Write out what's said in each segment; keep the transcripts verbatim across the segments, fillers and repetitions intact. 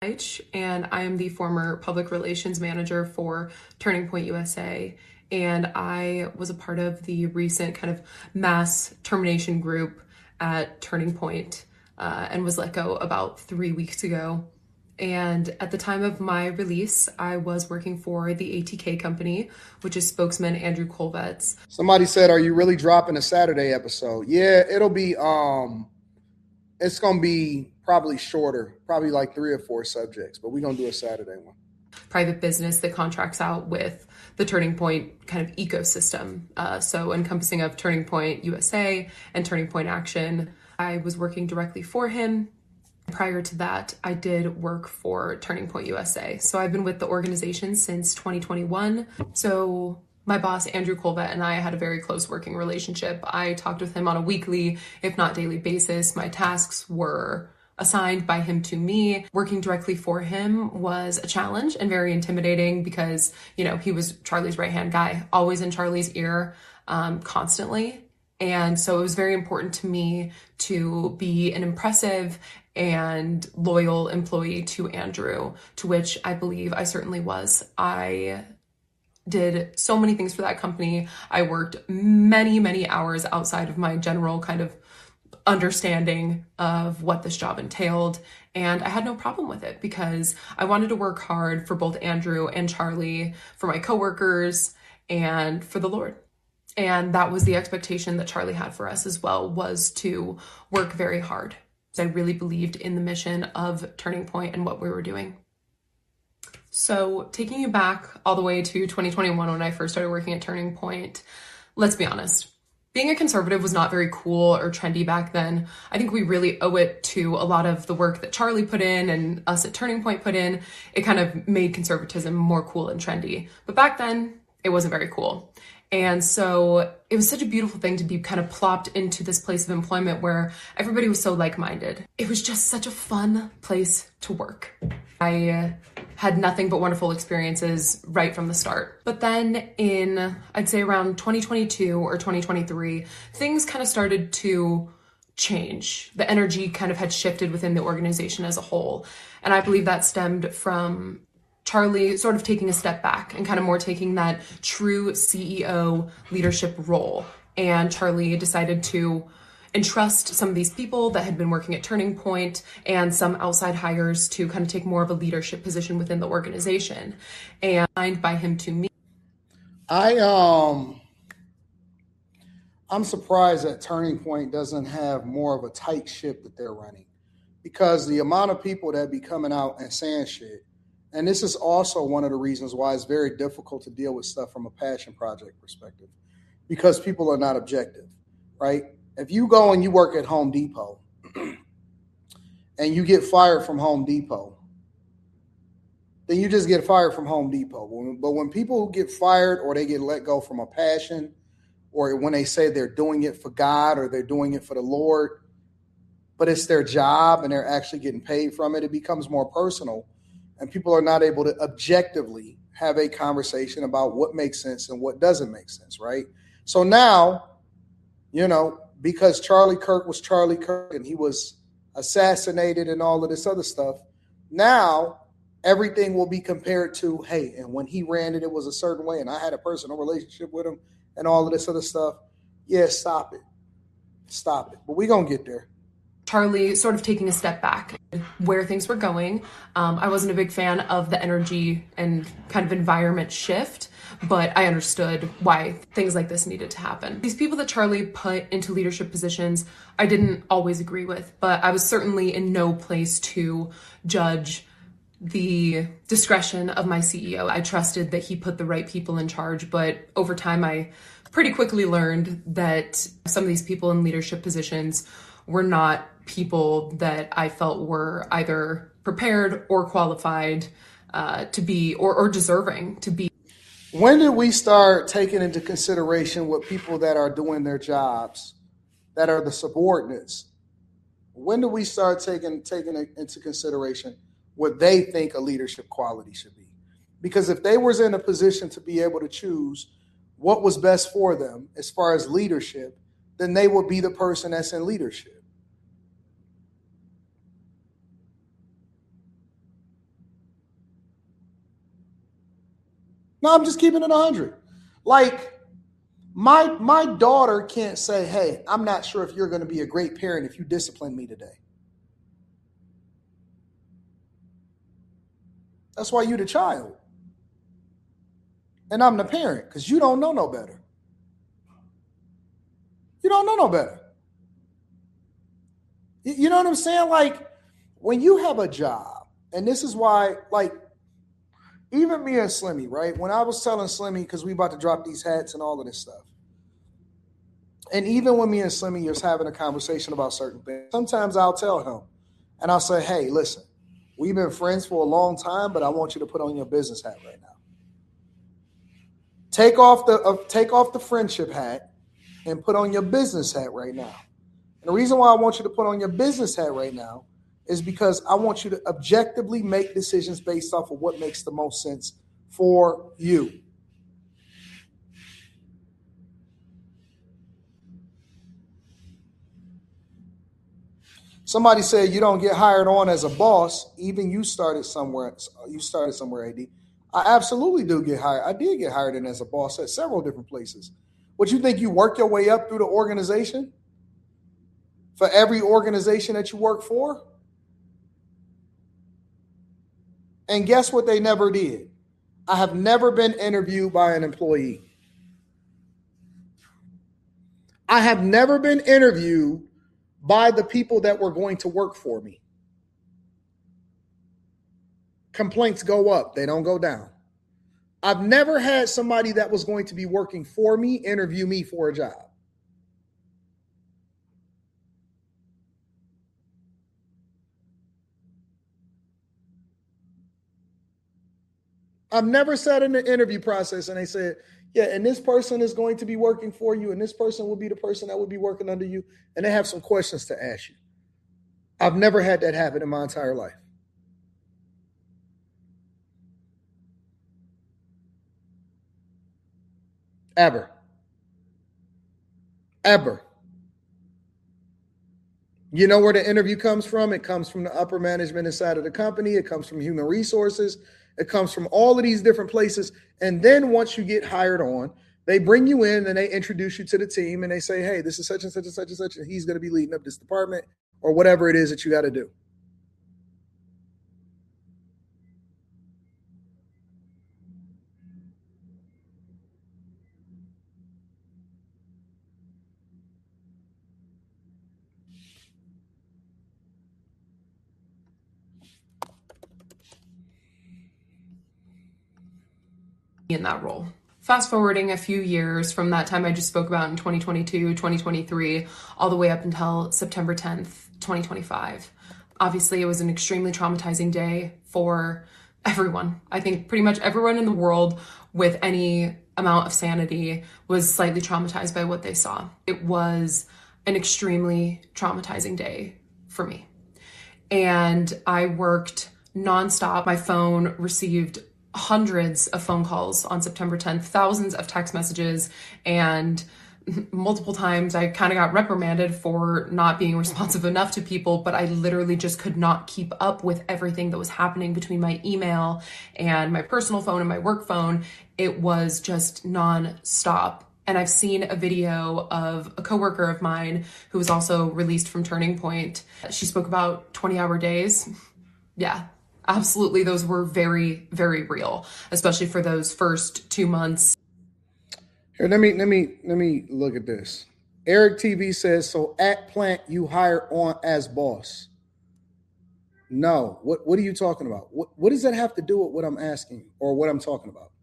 And I am the former public relations manager for Turning Point U S A. And I was a part of the recent kind of mass termination group at Turning Point, uh, and was let go about three weeks ago. And at the time of my release, I was working for the A T K company, which is spokesman Andrew Kolvetz. Somebody said, are you really dropping a Saturday episode? Yeah, it'll be, um, it's going to be probably shorter, probably like three or four subjects, but we're going to do a Saturday one. Private business that contracts out with the Turning Point kind of ecosystem. Uh, so encompassing of Turning Point U S A and Turning Point Action. I was working directly for him. Prior to that, I did work for Turning Point U S A. So I've been with the organization since twenty twenty-one. So my boss, Andrew Kolvet, and I had a very close working relationship. I talked with him on a weekly, if not daily basis. My tasks were assigned by him to me. Working directly for him was a challenge and very intimidating because, you know, he was Charlie's right-hand guy, always in Charlie's ear, um, constantly. And so it was very important to me to be an impressive and loyal employee to Andrew, to which I believe I certainly was. I did so many things for that company. I worked many, many hours outside of my general kind of understanding of what this job entailed. And I had no problem with it because I wanted to work hard for both Andrew and Charlie, for my coworkers, and for the Lord. And that was the expectation that Charlie had for us as well, was to work very hard. I really believed in the mission of Turning Point and what we were doing. So taking you back all the way to twenty twenty-one when I first started working at Turning Point, let's be honest. Being a conservative was not very cool or trendy back then. I think we really owe it to a lot of the work that Charlie put in and us at Turning Point put in. It kind of made conservatism more cool and trendy. But back then, it wasn't very cool. And so it was such a beautiful thing to be kind of plopped into this place of employment where everybody was so like-minded. It was just such a fun place to work. I had nothing but wonderful experiences right from the start. But then in, I'd say around twenty twenty-two or twenty twenty-three, things kind of started to change. The energy kind of had shifted within the organization as a whole. And I believe that stemmed from Charlie sort of taking a step back and kind of more taking that true C E O leadership role. And Charlie decided to entrust some of these people that had been working at Turning Point and some outside hires to kind of take more of a leadership position within the organization. And signed by him to me. I, um, I'm surprised that Turning Point doesn't have more of a tight ship that they're running, because the amount of people that be coming out and saying shit. And this is also one of the reasons why it's very difficult to deal with stuff from a passion project perspective, because people are not objective, right? If you go and you work at Home Depot and you get fired from Home Depot, then you just get fired from Home Depot. But when people get fired or they get let go from a passion, or when they say they're doing it for God or they're doing it for the Lord, but it's their job and they're actually getting paid from it, it becomes more personal. And people are not able to objectively have a conversation about what makes sense and what doesn't make sense, right? So now, you know, because Charlie Kirk was Charlie Kirk and he was assassinated and all of this other stuff, now everything will be compared to, hey, and when he ran it, it was a certain way, and I had a personal relationship with him and all of this other stuff. Yeah, stop it. Stop it. But we're going to get there. Charlie sort of taking a step back, where things were going. Um, I wasn't a big fan of the energy and kind of environment shift, but I understood why things like this needed to happen. These people that Charlie put into leadership positions, I didn't always agree with, but I was certainly in no place to judge the discretion of my C E O. I trusted that he put the right people in charge, but over time I pretty quickly learned that some of these people in leadership positions were not people that I felt were either prepared or qualified uh, to be, or, or deserving to be. When did we start taking into consideration what people that are doing their jobs, that are the subordinates, when do we start taking taking into consideration what they think a leadership quality should be? Because if they was in a position to be able to choose what was best for them as far as leadership, then they would be the person that's in leadership. No, I'm just keeping it one hundred. Like, my my daughter can't say, hey, I'm not sure if you're going to be a great parent if you discipline me today. That's why you're the child. And I'm the parent, because you don't know no better. You don't know no better. You know what I'm saying? Like, when you have a job, and this is why, like, even me and Slimmy, right? When I was telling Slimmy, because we about to drop these hats and all of this stuff, and even when me and Slimmy is having a conversation about certain things, sometimes I'll tell him, and I'll say, hey, listen, we've been friends for a long time, but I want you to put on your business hat right now. Take off the uh, take off the friendship hat and put on your business hat right now. And the reason why I want you to put on your business hat right now is because I want you to objectively make decisions based off of what makes the most sense for you. Somebody said you don't get hired on as a boss. Even you started somewhere. You started somewhere, A D. I absolutely do get hired. I did get hired in as a boss at several different places. What, you think you work your way up through the organization? For every organization that you work for? And guess what they never did? I have never been interviewed by an employee. I have never been interviewed by the people that were going to work for me. Complaints go up, they don't go down. I've never had somebody that was going to be working for me interview me for a job. I've never sat in the interview process and they said, yeah, and this person is going to be working for you, and this person will be the person that will be working under you, and they have some questions to ask you. I've never had that happen in my entire life. Ever. Ever. You know where the interview comes from? It comes from the upper management inside of the company. It comes from human resources. It comes from all of these different places. And then once you get hired on, they bring you in and they introduce you to the team and they say, hey, this is such and such and such and such, and he's going to be leading up this department or whatever it is that you got to do. In that role. Fast forwarding a few years from that time I just spoke about in twenty twenty-two, twenty twenty-three, all the way up until September tenth, twenty twenty-five. Obviously, it was an extremely traumatizing day for everyone. I think pretty much everyone in the world with any amount of sanity was slightly traumatized by what they saw. It was an extremely traumatizing day for me. And I worked nonstop. My phone received hundreds of phone calls on September tenth, thousands of text messages, and multiple times I kind of got reprimanded for not being responsive enough to people, but I literally just could not keep up with everything that was happening between my email and my personal phone and my work phone. It was just non-stop. And I've seen a video of a coworker of mine who was also released from Turning Point. She spoke about twenty hour days. Yeah. Absolutely, those were very, very real, especially for those first two months. Here, let me let me let me look at this. Eric T V says, so at Plant you hire on as boss. No, what what are you talking about? What what does that have to do with what I'm asking or what I'm talking about?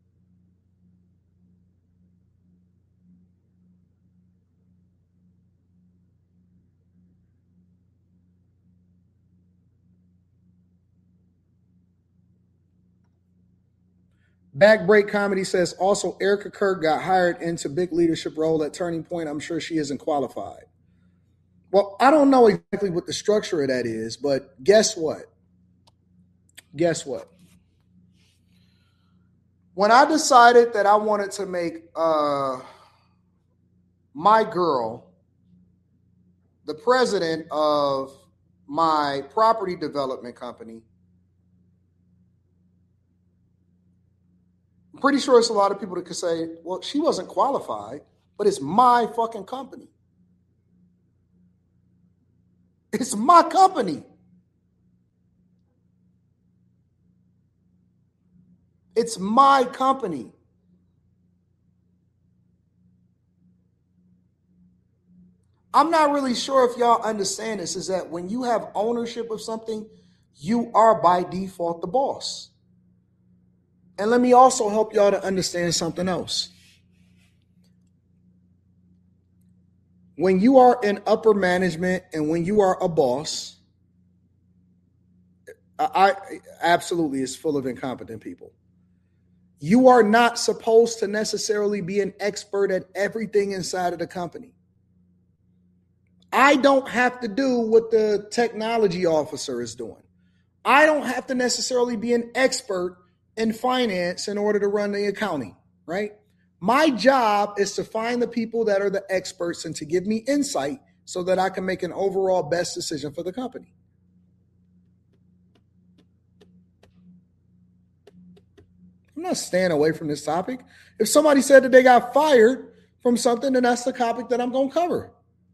Backbreak Comedy says, also, Erica Kirk got hired into big leadership role at Turning Point. I'm sure she isn't qualified. Well, I don't know exactly what the structure of that is, but guess what? Guess what? When I decided that I wanted to make uh, my girl the president of my property development company, pretty sure it's a lot of people that could say, well, she wasn't qualified, but it's my fucking company. It's my company. It's my company. I'm not really sure if y'all understand this, is that when you have ownership of something, you are by default the boss. And let me also help y'all to understand something else. When you are in upper management and when you are a boss, I, I absolutely is full of incompetent people. You are not supposed to necessarily be an expert at everything inside of the company. I don't have to do what the technology officer is doing. I don't have to necessarily be an expert in finance in order to run the accounting, right? My job is to find the people that are the experts and to give me insight so that I can make an overall best decision for the company. I'm not staying away from this topic. If somebody said that they got fired from something, then that's the topic that I'm going to cover.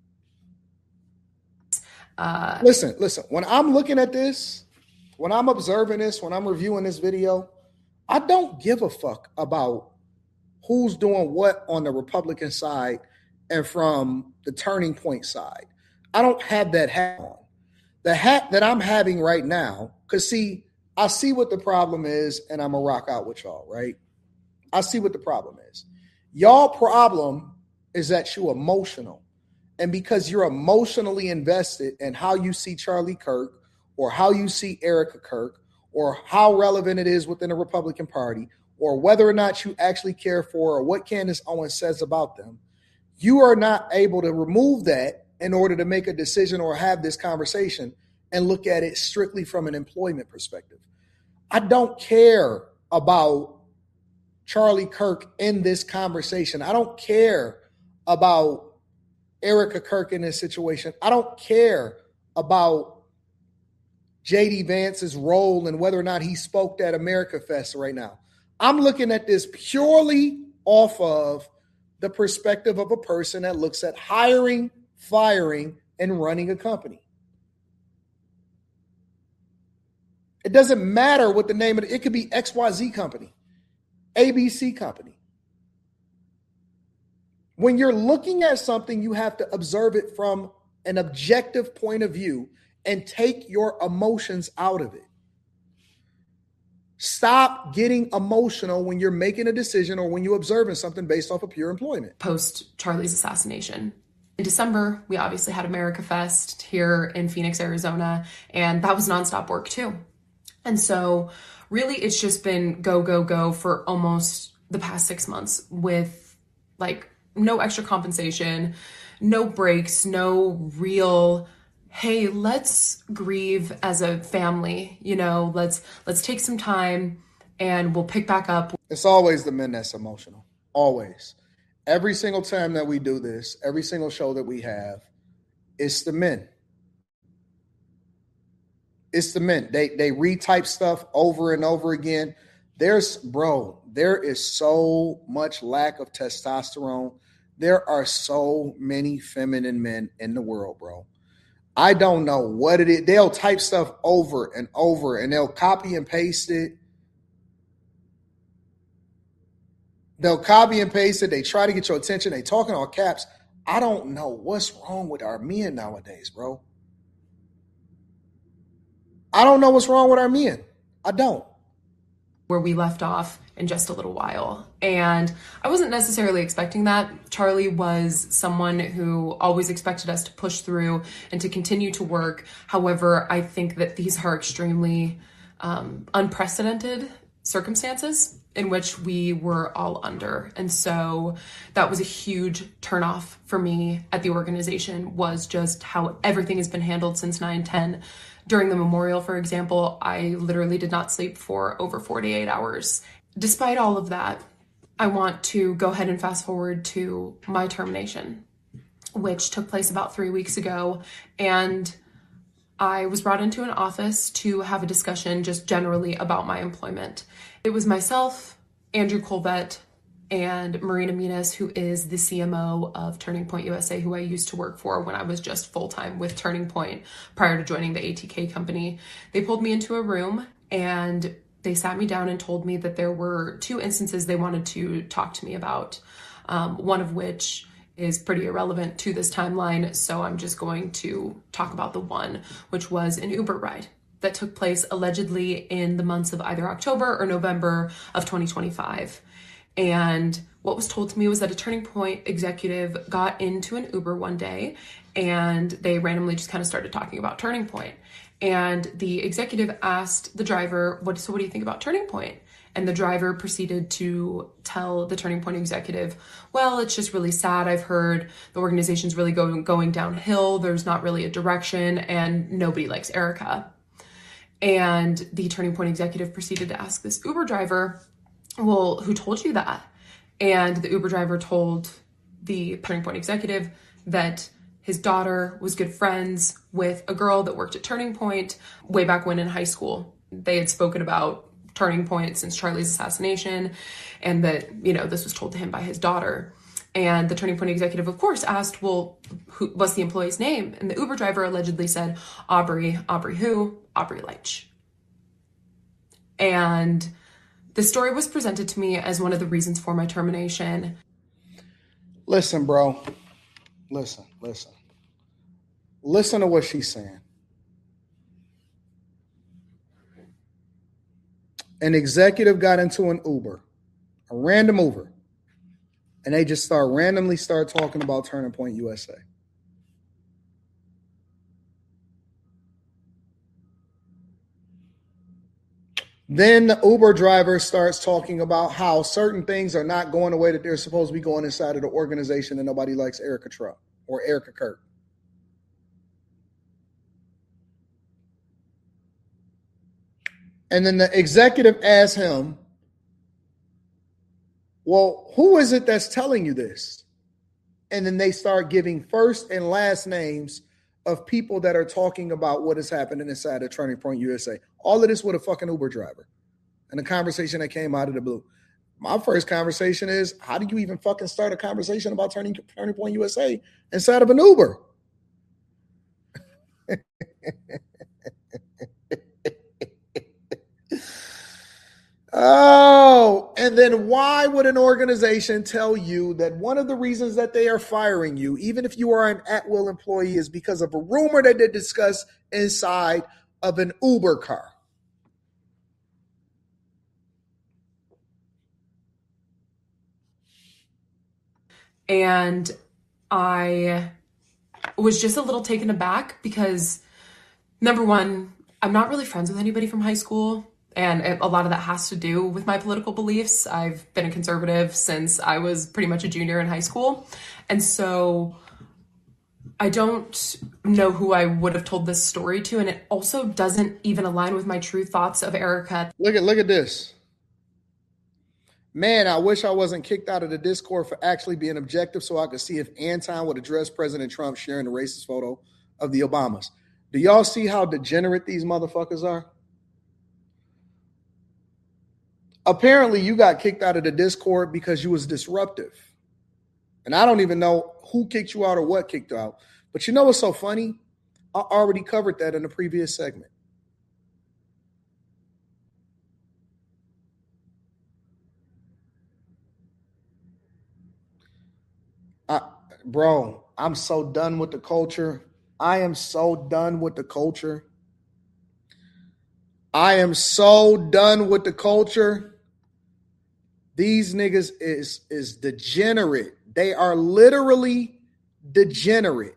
Uh, listen, listen, when I'm looking at this, when I'm observing this, when I'm reviewing this video, I don't give a fuck about who's doing what on the Republican side and from the Turning Point side. I don't have that hat on. The hat that I'm having right now, because see, I see what the problem is, and I'm going to rock out with y'all, right? I see what the problem is. Y'all problem is that you're emotional. And because you're emotionally invested in how you see Charlie Kirk or how you see Erica Kirk or how relevant it is within the Republican Party or whether or not you actually care for or what Candace Owens says about them, you are not able to remove that in order to make a decision or have this conversation and look at it strictly from an employment perspective. I don't care about Charlie Kirk in this conversation. I don't care about Erica Kirk in this situation. I don't care about J D Vance's role and whether or not he spoke at America Fest right now. I'm looking at this purely off of the perspective of a person that looks at hiring, firing, and running a company. It doesn't matter what the name of it, it could be X Y Z company, A B C company. When you're looking at something, you have to observe it from an objective point of view and take your emotions out of it. Stop getting emotional when you're making a decision or when you're observing something based off of pure employment. Post Charlie's assassination. In December, we obviously had America Fest here in Phoenix, Arizona, and that was nonstop work too. And so really it's just been go, go, go for almost the past six months with like no extra compensation, no breaks, no real, hey, let's grieve as a family, you know, let's let's take some time and we'll pick back up. It's always the men that's emotional. Always. Every single time that we do this, every single show that we have, it's the men. It's the men. They they retype stuff over and over again. There's, bro, there is so much lack of testosterone. There are so many feminine men in the world, bro. I don't know what it is. They'll type stuff over and over and they'll copy and paste it. They'll copy and paste it. They try to get your attention. They talk in all caps. I don't know what's wrong with our men nowadays, bro. I don't know what's wrong with our men. I don't. Where we left off in just a little while. And I wasn't necessarily expecting that. Charlie was someone who always expected us to push through and to continue to work. However, I think that these are extremely um, unprecedented circumstances in which we were all under. And so that was a huge turnoff for me at the organization, was just how everything has been handled since nine ten. During the memorial, for example, I literally did not sleep for over forty-eight hours. Despite all of that, I want to go ahead and fast forward to my termination, which took place about three weeks ago. And I was brought into an office to have a discussion just generally about my employment. It was myself, Andrew Colvett and Marina Minas, who is the C M O of Turning Point U S A, who I used to work for when I was just full-time with Turning Point prior to joining the A T K company. They pulled me into a room and they sat me down and told me that there were two instances they wanted to talk to me about, um, one of which is pretty irrelevant to this timeline, so I'm just going to talk about the one, which was an Uber ride that took place allegedly in the months of either October or November of twenty twenty-five. And what was told to me was that a Turning Point executive got into an Uber one day and they randomly just kind of started talking about Turning Point. And the executive asked the driver, "What? So what do you think about Turning Point?" And the driver proceeded to tell the Turning Point executive, "Well, it's just really sad. I've heard the organization's really going, going downhill. There's not really a direction and nobody likes Erica." And the Turning Point executive proceeded to ask this Uber driver, "Well, who told you that?" And the Uber driver told the Turning Point executive that his daughter was good friends with a girl that worked at Turning Point way back when in high school. They had spoken about Turning Point since Charlie's assassination, and that, you know, this was told to him by his daughter. And the Turning Point executive, of course, asked, "Well, who, what's the employee's name?" And the Uber driver allegedly said, Aubrey. Aubrey who? Aubrey Leitch. And the story was presented to me as one of the reasons for my termination. Listen, bro. Listen, listen. Listen to what she's saying. An executive got into an Uber, a random Uber, and they just start randomly start talking about Turning Point U S A. Then the Uber driver starts talking about how certain things are not going the way that they're supposed to be going inside of the organization, and nobody likes Erica Trump or Erica Kirk. And then the executive asks him, "Well, who is it that's telling you this?" And then they start giving first and last names of people that are talking about what is happening inside of Turning Point U S A. All of this with a fucking Uber driver. And a conversation that came out of the blue. My first conversation is, how do you even fucking start a conversation about Turning, Turning Point U S A inside of an Uber? Oh, and then why would an organization tell you that one of the reasons that they are firing you, even if you are an at-will employee, is because of a rumor that they discussed inside of an Uber car? And I was just a little taken aback because, number one, I'm not really friends with anybody from high school. And a lot of that has to do with my political beliefs. I've been a conservative since I was pretty much a junior in high school. And so I don't know who I would have told this story to. And it also doesn't even align with my true thoughts of Erica. Look at, look at this. Man, I wish I wasn't kicked out of the Discord for actually being objective so I could see if Anton would address President Trump sharing the racist photo of the Obamas. Do y'all see how degenerate these motherfuckers are? Apparently, you got kicked out of the Discord because you was disruptive. And I don't even know who kicked you out or what kicked you out. But you know what's so funny? I already covered that in the previous segment. I, bro, I'm so done with the culture. I am so done with the culture. I am so done with the culture. These niggas is, is degenerate. They are literally degenerate.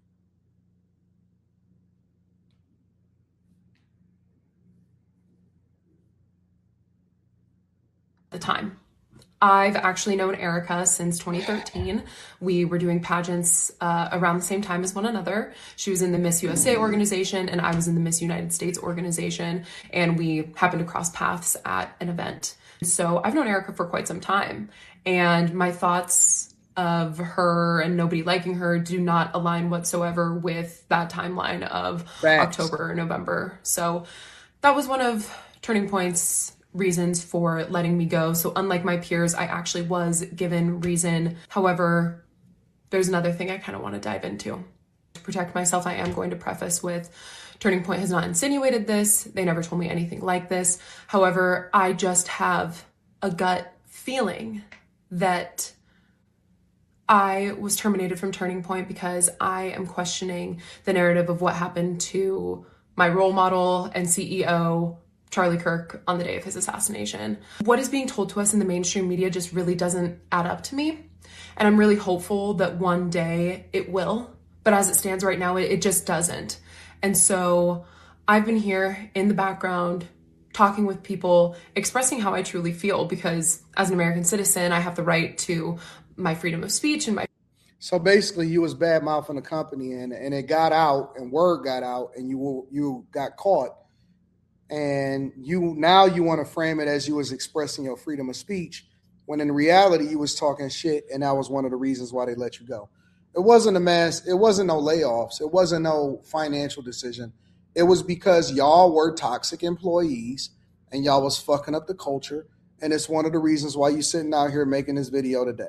The time. I've actually known Erica since twenty thirteen. We were doing pageants uh, around the same time as one another. She was in the Miss U S A organization and I was in the Miss United States organization, and we happened to cross paths at an event. So I've known Erica for quite some time, and my thoughts of her and nobody liking her do not align whatsoever with that timeline of Facts. October or November. So that was one of Turning Point's reasons for letting me go. So unlike my peers, I actually was given reason. However, there's another thing I kind of want to dive into. To protect myself, I am going to preface with Turning Point has not insinuated this. They never told me anything like this. However, I just have a gut feeling that I was terminated from Turning Point because I am questioning the narrative of what happened to my role model and C E O, Charlie Kirk, on the day of his assassination. What is being told to us in the mainstream media just really doesn't add up to me. And I'm really hopeful that one day it will. But as it stands right now, it, it just doesn't. And so I've been here in the background talking with people, expressing how I truly feel, because as an American citizen, I have the right to my freedom of speech and my. So basically, you was bad mouthing the company, and, and it got out, and word got out, and you you got caught, and you now you want to frame it as you was expressing your freedom of speech, when in reality you was talking shit, and that was one of the reasons why they let you go. It wasn't a mass. It wasn't no layoffs. It wasn't no financial decision. It was because y'all were toxic employees, and y'all was fucking up the culture, and it's one of the reasons why you sitting out here making this video today.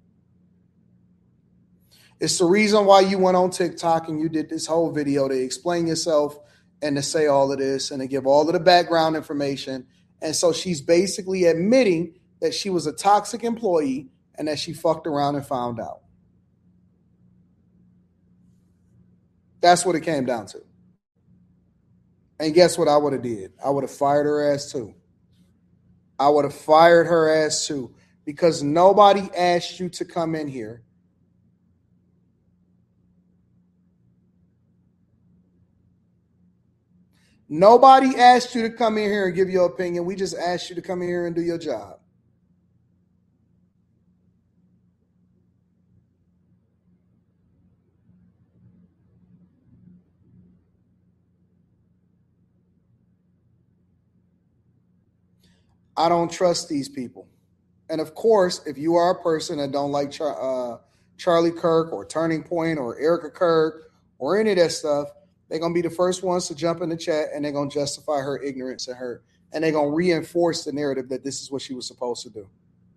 It's the reason why you went on TikTok and you did this whole video to explain yourself and to say all of this and to give all of the background information. And so she's basically admitting that she was a toxic employee and that she fucked around and found out. That's what it came down to. And guess what I would have did? I would have fired her ass too. I would have fired her ass too, because nobody asked you to come in here. Nobody asked you to come in here and give your opinion. We just asked you to come in here and do your job. I don't trust these people. And of course, if you are a person that don't like Char- uh, Charlie Kirk or Turning Point or Erica Kirk or any of that stuff, they're going to be the first ones to jump in the chat, and they're going to justify her ignorance and her, and they're going to reinforce the narrative that this is what she was supposed to do.